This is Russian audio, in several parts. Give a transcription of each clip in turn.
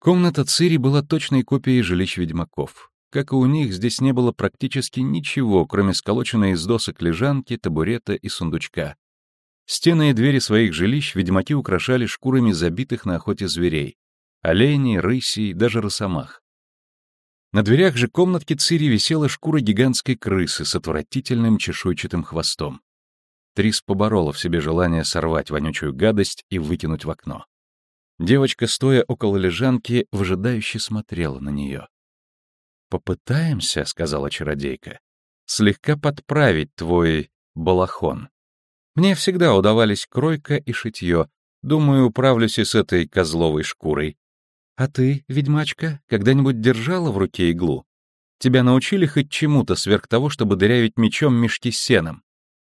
Комната Цири была точной копией жилищ ведьмаков. Как и у них, здесь не было практически ничего, кроме сколоченной из досок лежанки, табурета и сундучка. Стены и двери своих жилищ ведьмаки украшали шкурами забитых на охоте зверей — оленей, рысей, даже росомах. На дверях же комнатки Цири висела шкура гигантской крысы с отвратительным чешуйчатым хвостом. Трис поборола в себе желание сорвать вонючую гадость и выкинуть в окно. Девочка, стоя около лежанки, выжидающе смотрела на нее. «Попытаемся, — сказала чародейка, — слегка подправить твой балахон. Мне всегда удавались кройка и шитье. Думаю, управлюсь и с этой козловой шкурой. А ты, ведьмачка, когда-нибудь держала в руке иглу? Тебя научили хоть чему-то сверх того, чтобы дырявить мечом мешки с сеном?»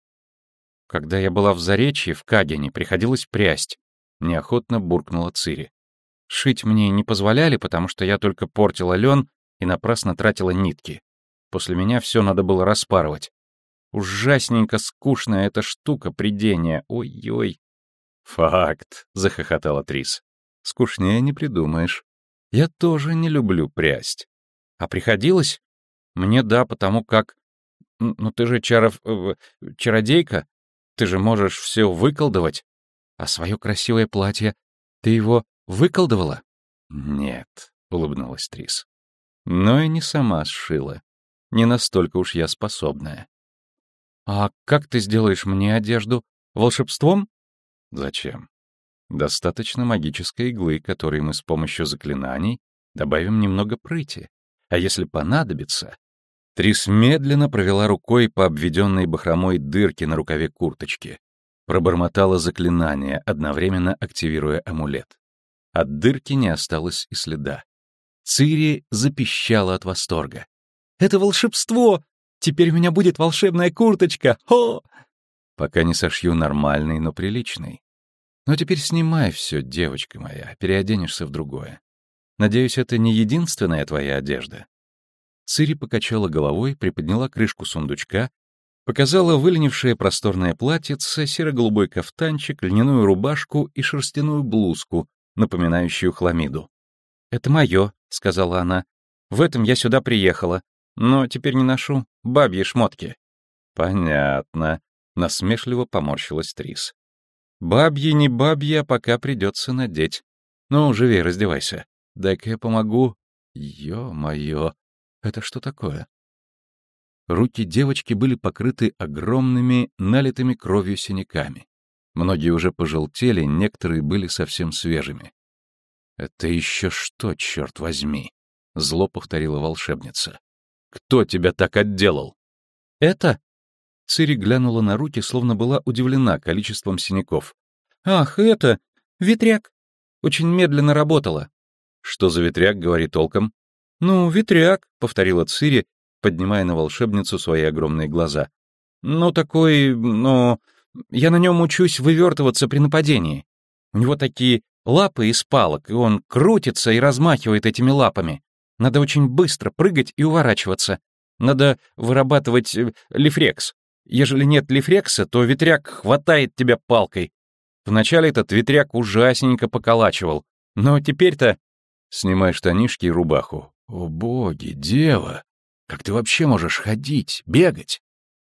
«Когда я была в Заречье, в Кагене, приходилось прясть», — неохотно буркнула Цири. «Шить мне не позволяли, потому что я только портила лен и напрасно тратила нитки. После меня все надо было распарывать. Ужасненько скучная эта штука прядения, ой-ой». «Факт», — захохотала Трис. «Скучнее не придумаешь. Я тоже не люблю прясть. А приходилось? Мне да, потому как... Ну ты же чародейка, ты же можешь все выколдовать. А свое красивое платье, ты его выколдовала?» «Нет», — улыбнулась Трис. «Но и не сама сшила. Не настолько уж я способная». «А как ты сделаешь мне одежду? Волшебством?» «Зачем? Достаточно магической иглы, которой мы с помощью заклинаний добавим немного прыти. А если понадобится...» Трис медленно провела рукой по обведенной бахромой дырке на рукаве курточки. Пробормотала заклинание, одновременно активируя амулет. От дырки не осталось и следа. Цири запищала от восторга. «Это волшебство! Теперь у меня будет волшебная курточка! Хо!» «Пока не сошью нормальный, но приличный. Но теперь снимай все, девочка моя, переоденешься в другое. Надеюсь, это не единственная твоя одежда?» Цири покачала головой, приподняла крышку сундучка, показала выленившее просторное платьице, серо-голубой кафтанчик, льняную рубашку и шерстяную блузку, напоминающую хламиду. «Это мое», — сказала она. «В этом я сюда приехала, но теперь не ношу бабьи шмотки». «Понятно», — насмешливо поморщилась Трис. «Бабьи не бабьи, а пока придется надеть. Ну, живей, раздевайся. Дай-ка я помогу. Ё-моё, это что такое?» Руки девочки были покрыты огромными, налитыми кровью синяками. Многие уже пожелтели, некоторые были совсем свежими. «Это еще что, черт возьми?» — зло повторила волшебница. «Кто тебя так отделал?» «Это?» Цири глянула на руки, словно была удивлена количеством синяков. «Ах, это! Ветряк! Очень медленно работала». «Что за ветряк, говори толком?» «Ну, ветряк», — повторила Цири, поднимая на волшебницу свои огромные глаза. «Ну, такой, ну... Я на нем учусь вывертываться при нападении. У него такие лапы из палок, и он крутится и размахивает этими лапами. Надо очень быстро прыгать и уворачиваться. Надо вырабатывать лифрекс. Ежели нет лифрекса, то ветряк хватает тебя палкой. Вначале этот ветряк ужасненько поколачивал, но теперь-то...» «Снимай штанишки и рубаху». «О боги, дева! Как ты вообще можешь ходить, бегать?»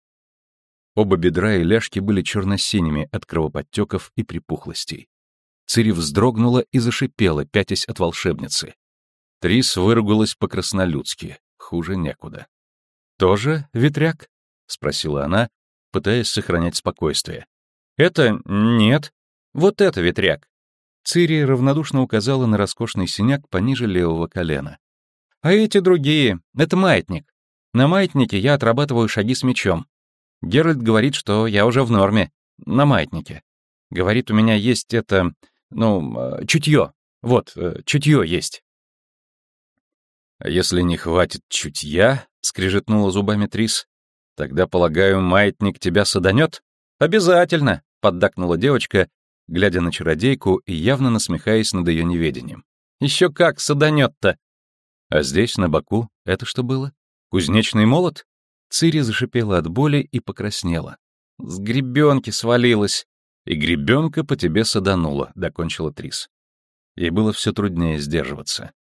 Оба бедра и ляжки были черно-синими от кровоподтеков и припухлостей. Цири вздрогнула и зашипела, пятясь от волшебницы. Трис выругалась по-краснолюдски, хуже некуда. «Тоже ветряк?» — спросила она, пытаясь сохранять спокойствие. «Это нет. Вот это ветряк». Цири равнодушно указала на роскошный синяк пониже левого колена. «А эти другие — это маятник. На маятнике я отрабатываю шаги с мечом. Геральт говорит, что я уже в норме. На маятнике. Говорит, у меня есть это... чутье. Вот, чутье есть». «А если не хватит чутья, — скрежетнула зубами Трис, — тогда, полагаю, маятник тебя саданет?» «Обязательно!» — поддакнула девочка, глядя на чародейку и явно насмехаясь над ее неведением. «Еще как саданет-то!» «А здесь, на боку, это что было? Кузнечный молот?» Цири зашипела от боли и покраснела. «С гребенки свалилась!» «И гребенка по тебе саданула», — докончила Трис. Ей было все труднее сдерживаться.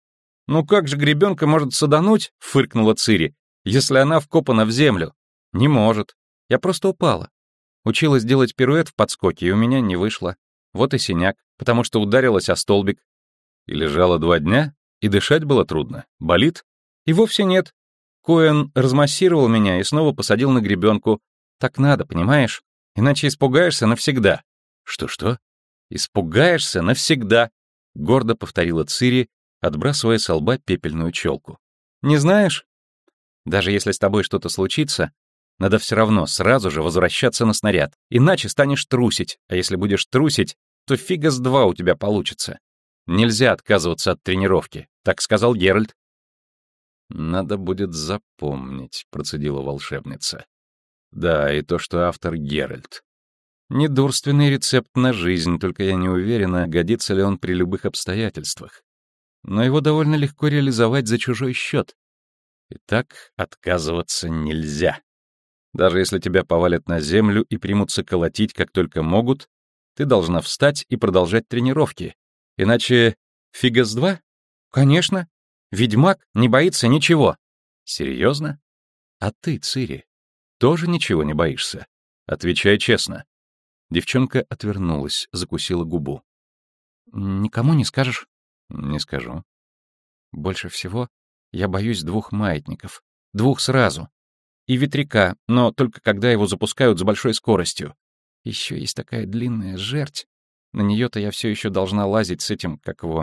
«Ну как же гребенка может садануть?» — фыркнула Цири, «если она вкопана в землю?» «Не может. Я просто упала. Училась делать пируэт в подскоке, и у меня не вышло. Вот и синяк, потому что ударилась о столбик». «И лежала 2 дня? И дышать было трудно? Болит?» «И вовсе нет. Коэн размассировал меня и снова посадил на гребенку. Так надо, понимаешь? Иначе испугаешься навсегда». «Что-что?» «Испугаешься навсегда», — гордо повторила Цири, отбрасывая со лба пепельную челку. «Не знаешь? Даже если с тобой что-то случится, надо все равно сразу же возвращаться на снаряд, иначе станешь трусить, а если будешь трусить, то фига с 2 у тебя получится. Нельзя отказываться от тренировки, так сказал Геральт». «Надо будет запомнить», — процедила волшебница. «Да, и то, что автор Геральт. Недурственный рецепт на жизнь, только я не уверена, годится ли он при любых обстоятельствах. Но его довольно легко реализовать за чужой счет. Итак, отказываться нельзя. Даже если тебя повалят на землю и примутся колотить, как только могут, ты должна встать и продолжать тренировки. Иначе фига с 2? Конечно. Ведьмак не боится ничего. Серьезно? А ты, Цири, тоже ничего не боишься? Отвечай честно». Девчонка отвернулась, закусила губу. «Никому не скажешь?» «Не скажу». «Больше всего я боюсь 2 маятников. 2 сразу. И ветряка, но только когда его запускают с большой скоростью. Еще есть такая длинная жерть. На нее-то я все еще должна лазить с этим, как его,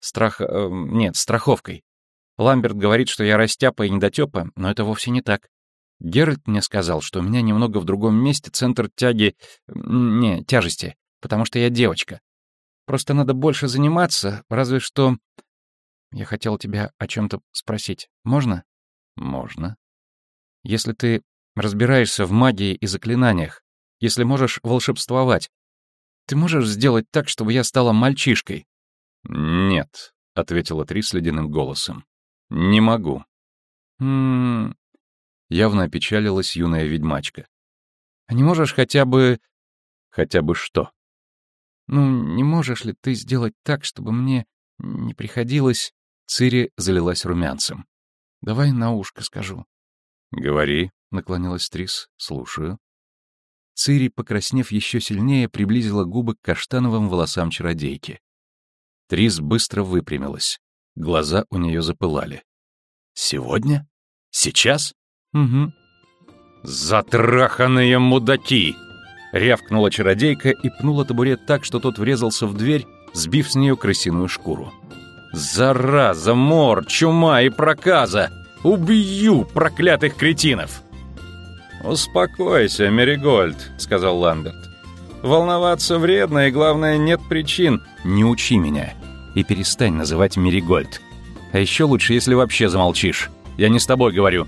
страховкой. Ламберт говорит, что я растяпа и недотёпа, но это вовсе не так. Геральт мне сказал, что у меня немного в другом месте центр тяжести, потому что я девочка. Просто надо больше заниматься, разве что... Я хотел тебя о чем-то спросить. Можно? Можно. Если ты разбираешься в магии и заклинаниях, если можешь волшебствовать, ты можешь сделать так, чтобы я стала мальчишкой? Нет, — ответила Трис ледяным голосом. Не могу. Явно опечалилась юная ведьмачка. «А не можешь хотя бы...» «Хотя бы что?» «Не можешь ли ты сделать так, чтобы мне не приходилось...» Цири залилась румянцем. «Давай на ушко скажу». «Говори», — наклонилась Трис, — «слушаю». Цири, покраснев еще сильнее, приблизила губы к каштановым волосам чародейки. Трис быстро выпрямилась. Глаза у нее запылали. «Сегодня? Сейчас?» «Угу». «Затраханные мудаки!» — рявкнула чародейка и пнула табурет так, что тот врезался в дверь, сбив с нее крысиную шкуру. «Зараза, мор, чума и проказа! Убью проклятых кретинов!» «Успокойся, Меригольд», — сказал Ламберт. «Волноваться вредно, и, главное, нет причин. Не учи меня и перестань называть Меригольд. А еще лучше, если вообще замолчишь. Я не с тобой говорю».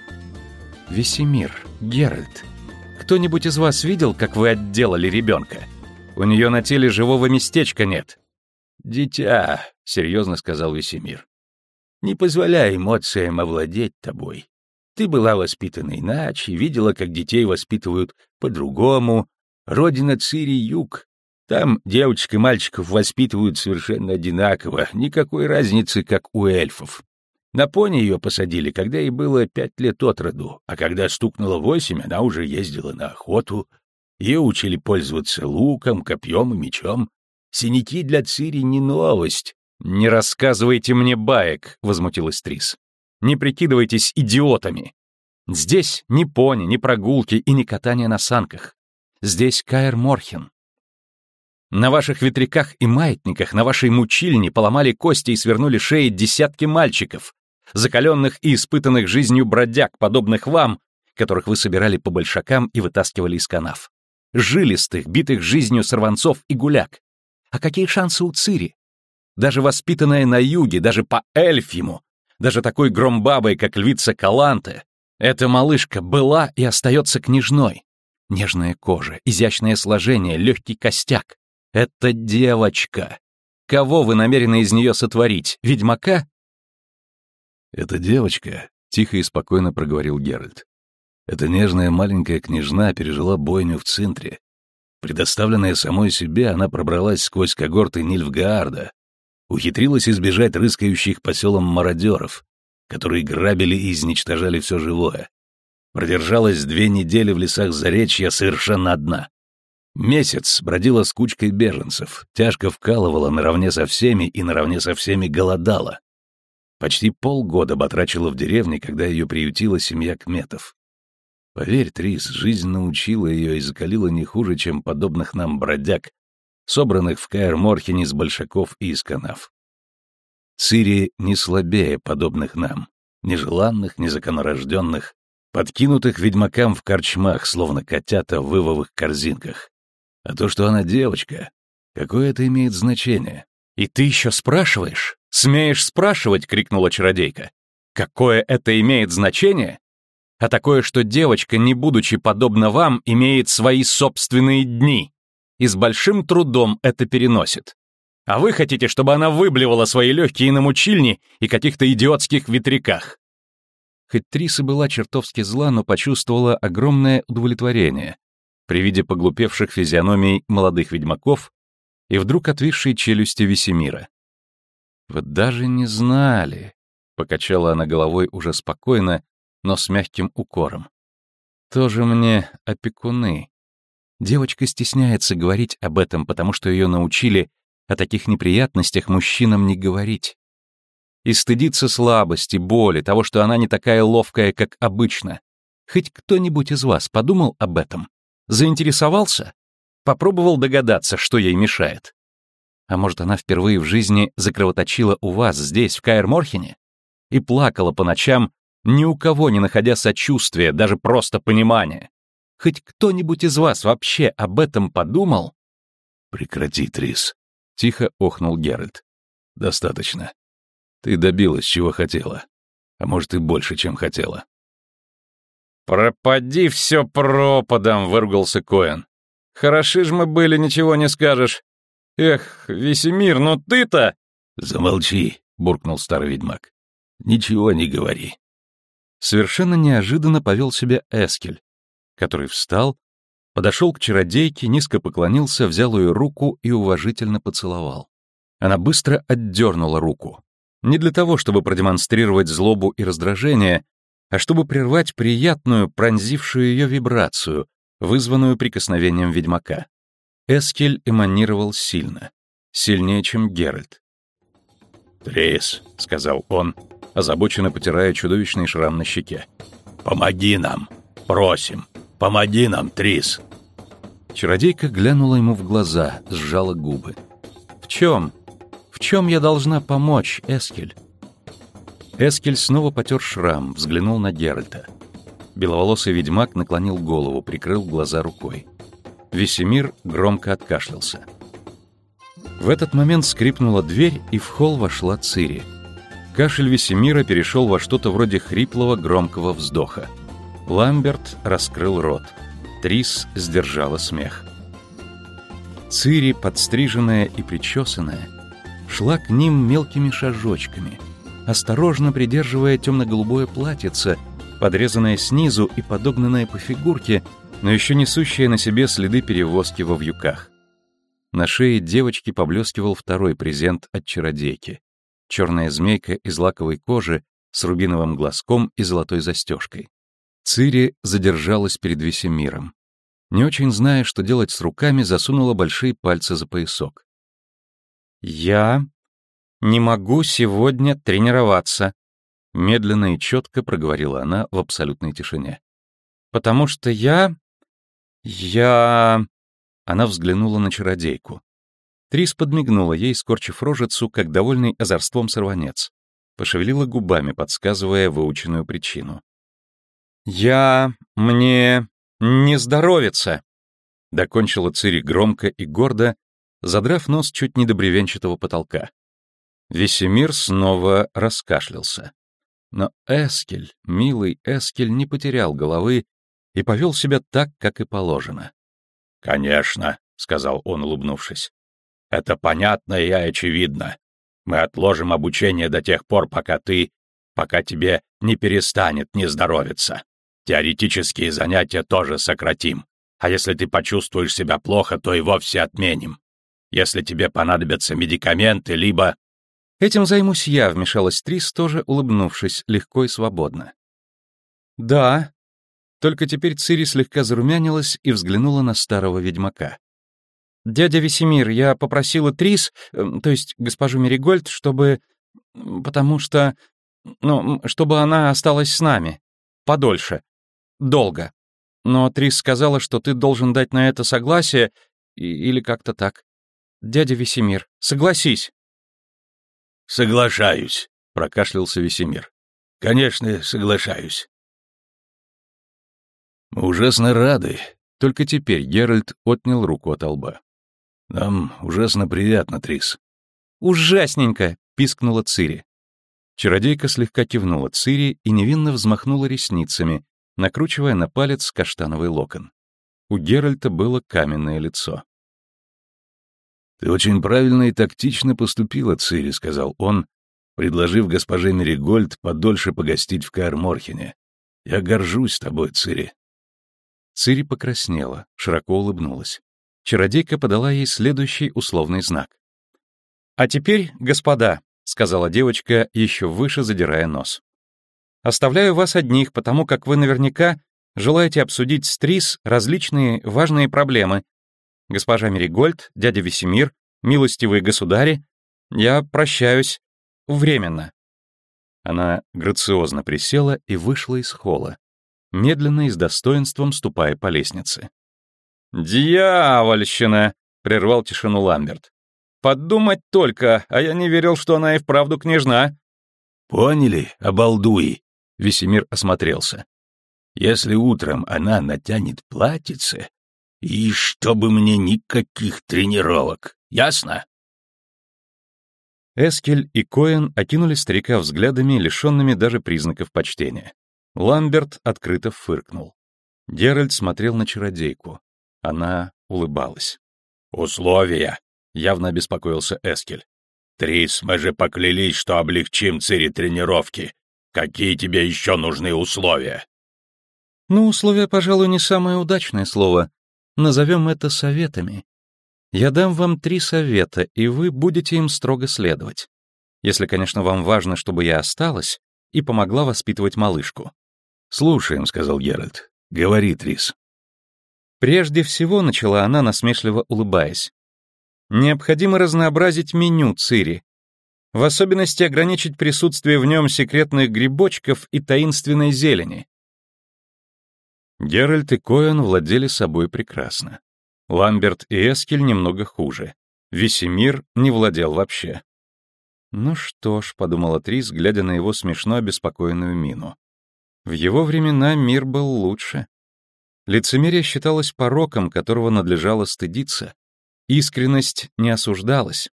«Весемир, Геральт, кто-нибудь из вас видел, как вы отделали ребенка? У нее на теле живого местечка нет». «Дитя», — серьезно сказал Весемир, — «не позволяй эмоциям овладеть тобой. Ты была воспитана иначе, видела, как детей воспитывают по-другому. Родина Цири — юг. Там девочек и мальчиков воспитывают совершенно одинаково, никакой разницы, как у эльфов. На пони ее посадили, когда ей было 5 лет от роду, а когда стукнуло 8, она уже ездила на охоту. Ее учили пользоваться луком, копьем и мечом. Синяки для Цири не новость». «Не рассказывайте мне баек», — возмутилась Трис. «Не прикидывайтесь идиотами. Здесь ни пони, ни прогулки и ни катание на санках. Здесь Каэр Морхен. На ваших ветряках и маятниках, на вашей мучильне поломали кости и свернули шеи десятки мальчиков, закаленных и испытанных жизнью бродяг, подобных вам, которых вы собирали по большакам и вытаскивали из канав. Жилистых, битых жизнью сорванцов и гуляк. А какие шансы у Цири? Даже воспитанная на юге, даже по-эльфьему, даже такой громбабой, как львица Каланте, эта малышка была и остается княжной. Нежная кожа, изящное сложение, легкий костяк. Это девочка. Кого вы намерены из нее сотворить? Ведьмака? «Эта девочка», — тихо и спокойно проговорил Геральт. «Эта нежная маленькая княжна пережила бойню в Цинтре. Предоставленная самой себе, она пробралась сквозь когорты Нильфгаарда, ухитрилась избежать рыскающих по селам мародеров, которые грабили и изничтожали все живое. Продержалась 2 недели в лесах Заречья совершенно одна. Месяц бродила с кучкой беженцев, тяжко вкалывала наравне со всеми и наравне со всеми голодала. Почти полгода батрачила в деревне, когда ее приютила семья Кметов. Поверь, Трис, жизнь научила ее и закалила не хуже, чем подобных нам бродяг, собранных в Каэр-Морхене с большаков и из канав. Цири не слабее подобных нам, нежеланных, незаконнорожденных, подкинутых ведьмакам в корчмах, словно котята в ивовых корзинках. А то, что она девочка, какое это имеет значение? «И ты еще спрашиваешь? Смеешь спрашивать?» — крикнула чародейка. «Какое это имеет значение? А такое, что девочка, не будучи подобна вам, имеет свои собственные дни и с большим трудом это переносит. А вы хотите, чтобы она выблевала свои легкие на мучильне и каких-то идиотских ветряках?» Хоть Трис и была чертовски зла, но почувствовала огромное удовлетворение при виде поглупевших физиономий молодых ведьмаков и вдруг отвисшей челюсти Весемира. «Вот даже не знали», — покачала она головой уже спокойно, но с мягким укором. «Тоже мне опекуны. Девочка стесняется говорить об этом, потому что ее научили о таких неприятностях мужчинам не говорить. И стыдится слабости, боли, того, что она не такая ловкая, как обычно. Хоть кто-нибудь из вас подумал об этом? Заинтересовался? Попробовал догадаться, что ей мешает? А может, она впервые в жизни закровоточила у вас здесь, в Каэр-Морхене? И плакала по ночам, ни у кого не находя сочувствия, даже просто понимания? Хоть кто-нибудь из вас вообще об этом подумал?» «Прекрати, Трис», — тихо охнул Геральт. «Достаточно. Ты добилась, чего хотела. А может, и больше, чем хотела». «Пропади все пропадом», — выругался Коэн. «Хороши ж мы были, ничего не скажешь. Эх, Весемир, ну ты-то...» «Замолчи», — буркнул старый ведьмак. «Ничего не говори». Совершенно неожиданно повел себя Эскель, который встал, подошел к чародейке, низко поклонился, взял ее руку и уважительно поцеловал. Она быстро отдернула руку. Не для того, чтобы продемонстрировать злобу и раздражение, а чтобы прервать приятную, пронзившую ее вибрацию, вызванную прикосновением ведьмака. Эскель эманировал сильно, сильнее, чем Геральт. «Трис», — сказал он, озабоченно потирая чудовищный шрам на щеке. «Помоги нам! Просим! Помоги нам, Трис!» Чародейка глянула ему в глаза, сжала губы. «В чем? В чем я должна помочь, Эскель?» Эскель снова потер шрам, взглянул на Геральта. Беловолосый ведьмак наклонил голову, прикрыл глаза рукой. Весемир громко откашлялся. В этот момент скрипнула дверь, и в холл вошла Цири. Кашель Весемира перешел во что-то вроде хриплого громкого вздоха. Ламберт раскрыл рот. Трис сдержала смех. Цири, подстриженная и причесанная, шла к ним мелкими шажочками, осторожно придерживая темно-голубое платьице, подрезанное снизу и подогнанное по фигурке, но еще несущее на себе следы перевозки во вьюках. На шее девочки поблескивал второй презент от чародейки — черная змейка из лаковой кожи с рубиновым глазком и золотой застежкой. Цири задержалась перед Весемиром. Не очень зная, что делать с руками, засунула большие пальцы за поясок. «Я не могу сегодня тренироваться», — медленно и четко проговорила она в абсолютной тишине. «Потому что я...» Она взглянула на чародейку. Трис подмигнула ей, скорчив рожицу, как довольный озорством сорванец. Пошевелила губами, подсказывая выученную причину. «Мне не здоровится», — докончила Цири громко и гордо, задрав нос чуть не до бревенчатого потолка. Весемир снова раскашлялся. Но Эскель, милый Эскель, не потерял головы и повел себя так, как и положено. «Конечно», — сказал он, улыбнувшись. «Это понятно и очевидно. Мы отложим обучение до тех пор, пока тебе не перестанет не здоровиться. Теоретические занятия тоже сократим. А если ты почувствуешь себя плохо, то и вовсе отменим. Если тебе понадобятся медикаменты, либо...» «Этим займусь я», — вмешалась Трис, тоже улыбнувшись, легко и свободно. «Да». Только теперь Цири слегка зарумянилась и взглянула на старого ведьмака. «Дядя Весемир, я попросила Трис, то есть госпожу Меригольд, чтобы... потому что... чтобы она осталась с нами. Подольше. Долго. Но Трис сказала, что ты должен дать на это согласие, или как-то так. Дядя Весемир, согласись». «Соглашаюсь», — прокашлялся Весемир. «Конечно, соглашаюсь». «Мы ужасно рады». Только теперь Геральт отнял руку от лба. «Нам ужасно приятно, Трис». «Ужасненько!» — пискнула Цири. Чародейка слегка кивнула Цири и невинно взмахнула ресницами, накручивая на палец каштановый локон. У Геральта было каменное лицо. «Ты очень правильно и тактично поступила, Цири», — сказал он, предложив госпоже Меригольд подольше погостить в Каэр-Морхене. «Я горжусь тобой, Цири». Цири покраснела, широко улыбнулась. Чародейка подала ей следующий условный знак. «А теперь, господа», — сказала девочка, еще выше задирая нос. «Оставляю вас одних, потому как вы наверняка желаете обсудить с Трис различные важные проблемы. Госпожа Меригольд, дядя Весемир, милостивые государи, я прощаюсь. Временно». Она грациозно присела и вышла из холла, медленно и с достоинством ступая по лестнице. «Дьявольщина!» — прервал тишину Ламберт. «Подумать только, а я не верил, что она и вправду княжна». «Поняли, обалдуи?» — Весемир осмотрелся. «Если утром она натянет платьице, и чтобы мне никаких тренировок, ясно?» Эскель и Коэн окинули старика взглядами, лишенными даже признаков почтения. Ламберт открыто фыркнул. Геральт смотрел на чародейку. Она улыбалась. «Условия!» — явно обеспокоился Эскель. «Трис, мы же поклялись, что облегчим Цири тренировки. Какие тебе еще нужны условия?» «Ну, условия, пожалуй, не самое удачное слово. Назовем это советами. Я дам вам 3 совета, и вы будете им строго следовать. Если, конечно, вам важно, чтобы я осталась и помогла воспитывать малышку». «Слушаем», — сказал Геральт. «Говори, Трис». Прежде всего, начала она, насмешливо улыбаясь, необходимо разнообразить меню Цири, в особенности ограничить присутствие в нем секретных грибочков и таинственной зелени. Геральт и Коэн владели собой прекрасно. Ламберт и Эскель немного хуже. Весемир не владел вообще. «Ну что ж», — подумала Трис, глядя на его смешно обеспокоенную мину. «В его времена мир был лучше». Лицемерие считалось пороком, которого надлежало стыдиться. Искренность не осуждалась.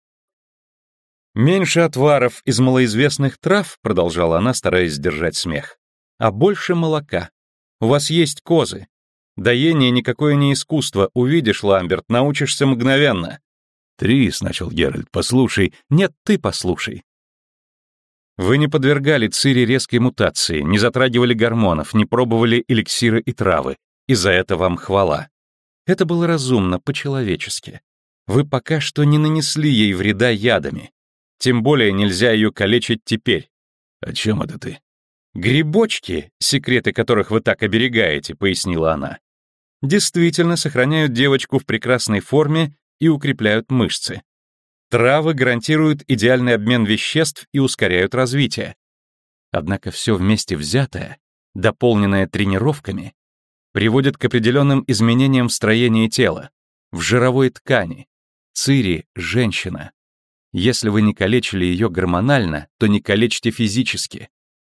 «Меньше отваров из малоизвестных трав», — продолжала она, стараясь сдержать смех, «а больше молока. У вас есть козы. Доение никакое не искусство, увидишь, Ламберт, научишься мгновенно». «Трис», — начал Геральт, — «послушай». «Нет, ты послушай». Вы не подвергали Цири резкой мутации, не затрагивали гормонов, не пробовали эликсиры и травы, и за это вам хвала. Это было разумно, по-человечески. Вы пока что не нанесли ей вреда ядами. Тем более нельзя ее калечить теперь. «О чем это ты?» «Грибочки, секреты которых вы так оберегаете», — пояснила она, действительно сохраняют девочку в прекрасной форме и укрепляют мышцы. Травы гарантируют идеальный обмен веществ и ускоряют развитие. Однако все вместе взятое, дополненное тренировками, приводит к определенным изменениям в строении тела, в жировой ткани. Цири — женщина. Если вы не калечили ее гормонально, то не калечьте физически.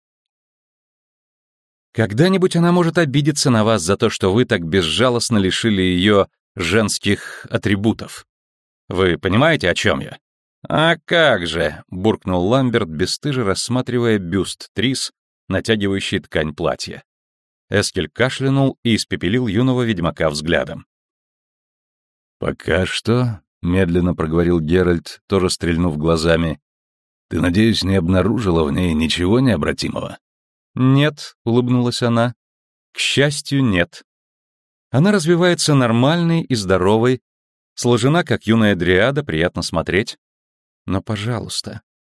Когда-нибудь она может обидеться на вас за то, что вы так безжалостно лишили ее женских атрибутов. Вы понимаете, о чем я? «А как же», — буркнул Ламберт, бесстыже рассматривая бюст Трис, натягивающий ткань платья. Эскель кашлянул и испепелил юного ведьмака взглядом. «Пока что», — медленно проговорил Геральт, тоже стрельнув глазами, — «ты, надеюсь, не обнаружила в ней ничего необратимого?» «Нет», — улыбнулась она, — «к счастью, нет. Она развивается нормальной и здоровой, сложена, как юная дриада, приятно смотреть. Но, пожалуйста,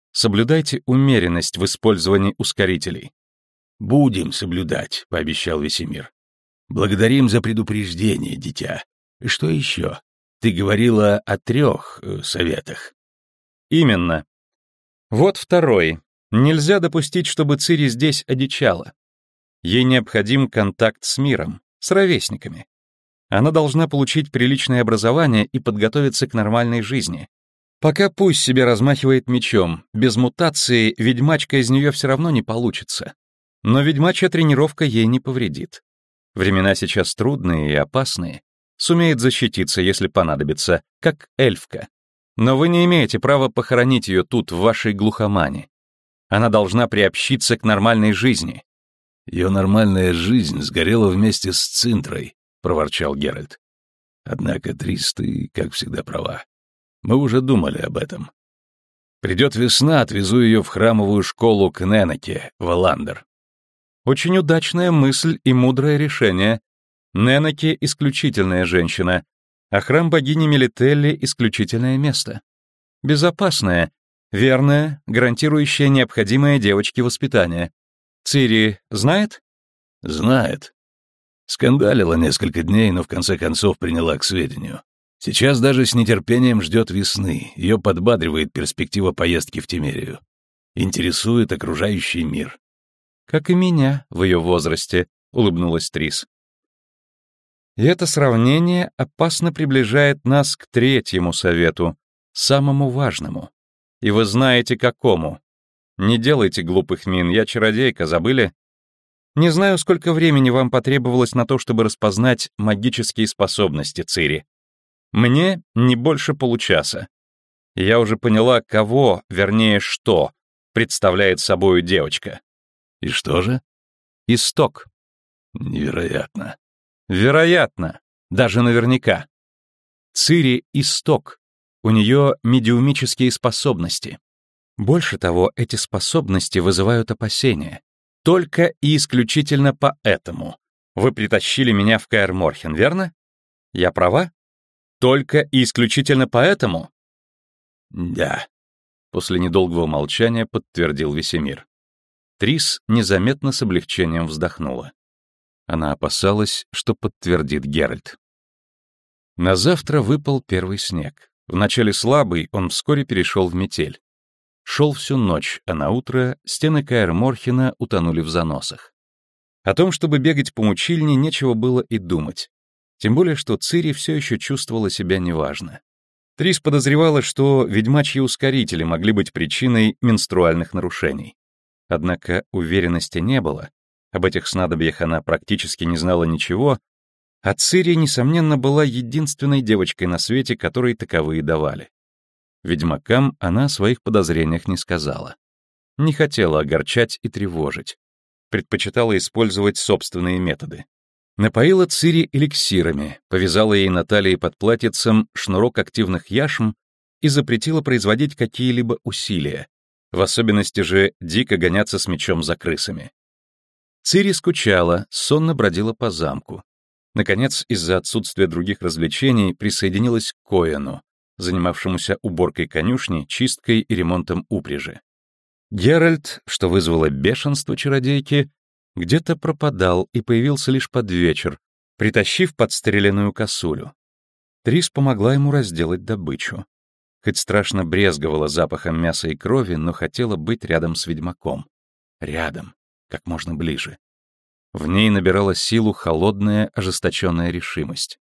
Соблюдайте умеренность в использовании ускорителей. «Будем соблюдать», — пообещал Весемир. «Благодарим за предупреждение, дитя. Что еще? Ты говорила о 3 советах». Именно. Вот второй. Нельзя допустить, чтобы Цири здесь одичала. Ей необходим контакт с миром, с ровесниками. Она должна получить приличное образование и подготовиться к нормальной жизни. Пока пусть себе размахивает мечом, без мутации ведьмачка из нее все равно не получится. Но ведьмачья тренировка ей не повредит. Времена сейчас трудные и опасные. Сумеет защититься, если понадобится, как эльфка. Но вы не имеете права похоронить ее тут, в вашей глухомане. Она должна приобщиться к нормальной жизни. «Ее нормальная жизнь сгорела вместе с Цинтрой», — проворчал Геральт. «Однако, Трис, ты, как всегда, права. Мы уже думали об этом. Придет весна, отвезу ее в храмовую школу к Ненеке, в Эландер». Очень удачная мысль и мудрое решение. Ненеке — исключительная женщина, а храм богини Мелителли — исключительное место. Безопасное, верное, гарантирующее необходимое девочке воспитание. Цири знает? Знает. Скандалила несколько дней, но в конце концов приняла к сведению. Сейчас даже с нетерпением ждет весны, ее подбадривает перспектива поездки в Темерию. Интересует окружающий мир. Как и меня в ее возрасте, улыбнулась Трис. И это сравнение опасно приближает нас к 3-му совету, самому важному. И вы знаете, какому. Не делайте глупых мин, я чародейка, забыли? Не знаю, сколько времени вам потребовалось на то, чтобы распознать магические способности Цири. Мне не больше получаса. Я уже поняла, кого, вернее, что представляет собою девочка. И что же? Исток. Невероятно. Вероятно, даже наверняка. Цири — исток. У нее медиумические способности. Больше того, эти способности вызывают опасения. Только и исключительно поэтому вы притащили меня в Каэр Морхен, верно? Я права? Только и исключительно поэтому? Да. После недолгого молчания подтвердил Весемир. Трис незаметно с облегчением вздохнула. Она опасалась, что подтвердит Геральт. На завтра выпал первый снег. Вначале слабый, он вскоре перешел в метель. Шел всю ночь, а наутро стены Каэр Морхена утонули в заносах. О том, чтобы бегать по мучильне, нечего было и думать. Тем более, что Цири все еще чувствовала себя неважно. Трис подозревала, что ведьмачьи ускорители могли быть причиной менструальных нарушений. Однако уверенности не было, об этих снадобьях она практически не знала ничего, а Цири, несомненно, была единственной девочкой на свете, которой таковые давали. Ведьмакам она о своих подозрениях не сказала. Не хотела огорчать и тревожить. Предпочитала использовать собственные методы. Напоила Цири эликсирами, повязала ей на талии под платьицем шнурок активных яшм и запретила производить какие-либо усилия, в особенности же дико гоняться с мечом за крысами. Цири скучала, сонно бродила по замку. Наконец, из-за отсутствия других развлечений присоединилась к Коэну, занимавшемуся уборкой конюшни, чисткой и ремонтом упряжи. Геральт, что вызвало бешенство чародейки, где-то пропадал и появился лишь под вечер, притащив подстреленную косулю. Трис помогла ему разделать добычу. Хоть страшно брезговала запахом мяса и крови, но хотела быть рядом с ведьмаком. Рядом, как можно ближе. В ней набирала силу холодная, ожесточенная решимость.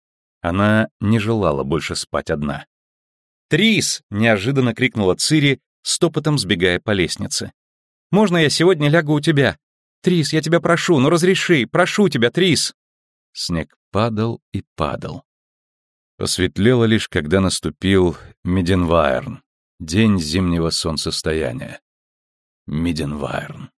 Она не желала больше спать одна. «Трис!» — неожиданно крикнула Цири, стопотом сбегая по лестнице. «Можно я сегодня лягу у тебя? Трис, я тебя прошу, ну разреши, прошу тебя, Трис!» Снег падал и падал. Посветлело лишь, когда наступил Миденваерн, день зимнего солнцестояния. Миденваерн.